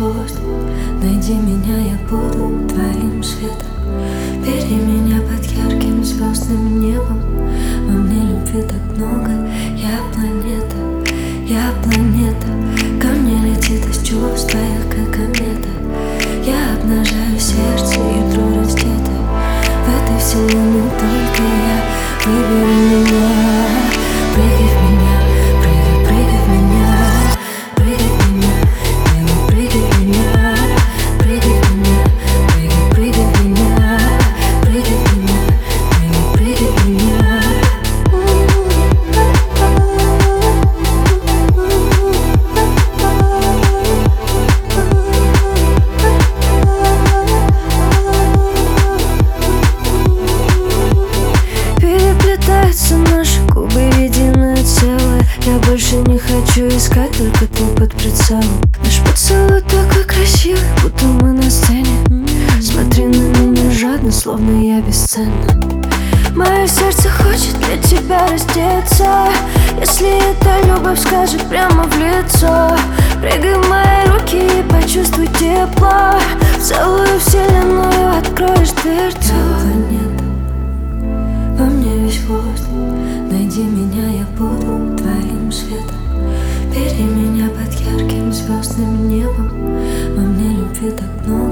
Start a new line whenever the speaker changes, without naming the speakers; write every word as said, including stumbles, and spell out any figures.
воздух, найди меня, я буду твоим светом. Бери меня под ярким звездным небом. Во мне любви так много, я планета, я планета. Ко мне летит из чувств твоих, как комета. Я обнажаю сердце, ядро раздето. В этой вселенной только я. Выбери меня, прыгай в меня, прыгай, прыгай в меня, прыгай в меня, милый, прыгай в меня, прыгай в меня, прыгай, прыгай в меня, прыгай в меня, милый, прыгай в меня. Переплетаются наши губы в единое целое. Я больше не хочу искать, только ты под прицелом. Наш поцелуй такой красивый, будто мы на сцене. Смотри на меня жадно, словно я бесценна. Мое сердце хочет для тебя раздеться. Если это любовь, скажи прямо в лицо. Прыгай в мои руки и почувствуй тепло. В целую вселенную откроешь дверцу. Планета, во мне весь воздух, найди меня, я буду твоим светом. Бери меня под ярким звездным небом. Во мне любви так много.